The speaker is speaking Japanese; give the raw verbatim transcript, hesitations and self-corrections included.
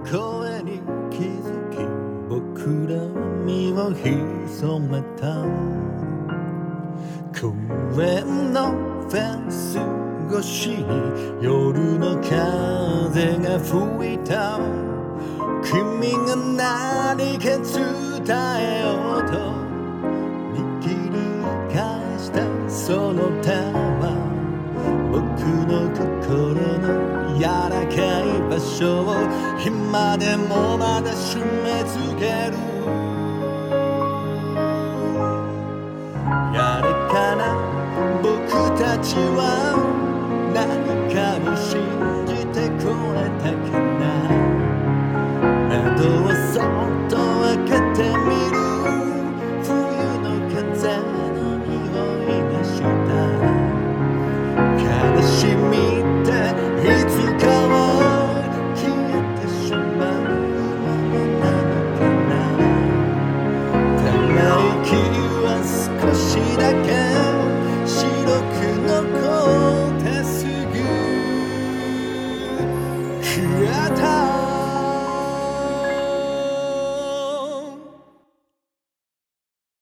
声に気づき僕ら身を潜めた公園のフェンス越しに夜の風が吹いた君が何か伝えようと握り返したその手は僕の心の柔らかい場所を今でもまだ締め付けるやれかな僕たちは何かに信じてこれたかな窓をそっと開けてみる冬の風の匂いがした悲しみっていつかは消えてしまうものなのかなため息